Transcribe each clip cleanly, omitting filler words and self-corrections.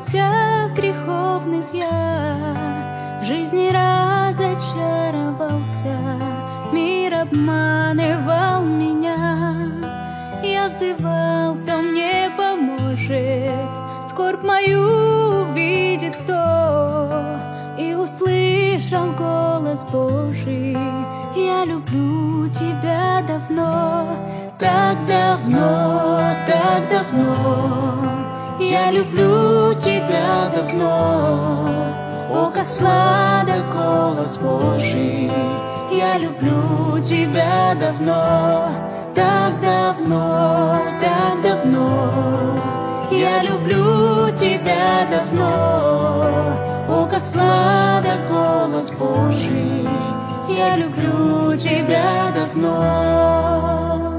путях греховных я в жизни разочаровался. Мир обманывал меня, я взывал, кто мне поможет. Скорбь мою увидит кто, и услышал голос Божий: я люблю тебя давно, так давно, так давно. Я люблю тебя давно. О, как сладок голос Божий. Я люблю тебя давно, так давно, так давно. Я люблю тебя давно. О, как сладок голос Божий. Я люблю тебя давно.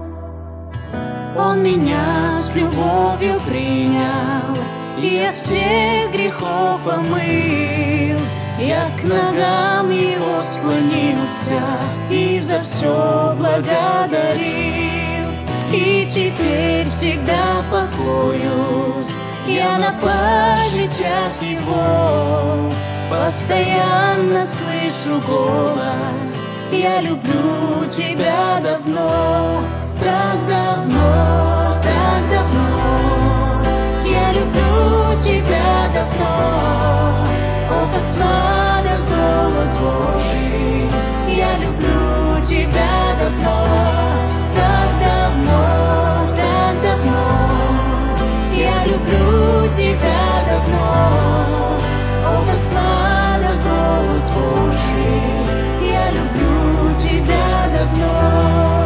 Он меня с любовью принял и от всех грехов омыл. Я к ногам его склонился и за все благодарил. И теперь всегда покоюсь я на пажитях его. Постоянно слышу голос: я люблю тебя давно, так давно, так давно. Я люблю тебя давно. О, как сладок голос Божий. Я люблю тебя давно, так давно, так давно. Я люблю тебя давно. О, как сладок голос Божий. Я люблю тебя давно.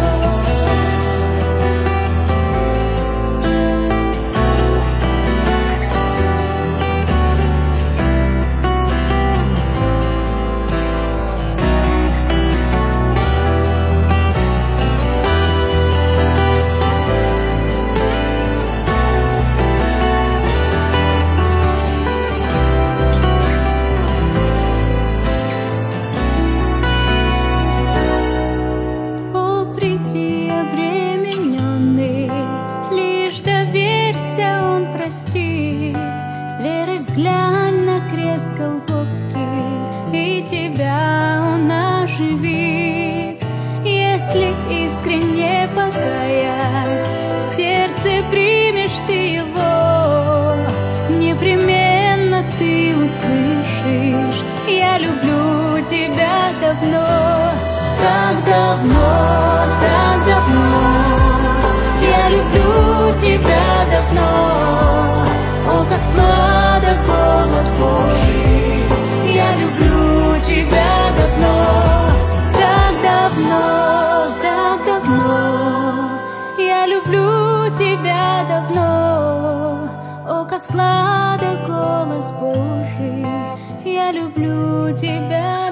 Взглянь на крест Голгофский, и тебя он оживит. Если искренне покаясь, в сердце примешь ты его, непременно ты услышишь: я люблю тебя давно, так давно, так давно. Я люблю тебя давно. О, как сладок голос Божий. Я люблю тебя давно, так давно, так давно. Я люблю тебя давно. О, как сладок голос Божий. Я люблю тебя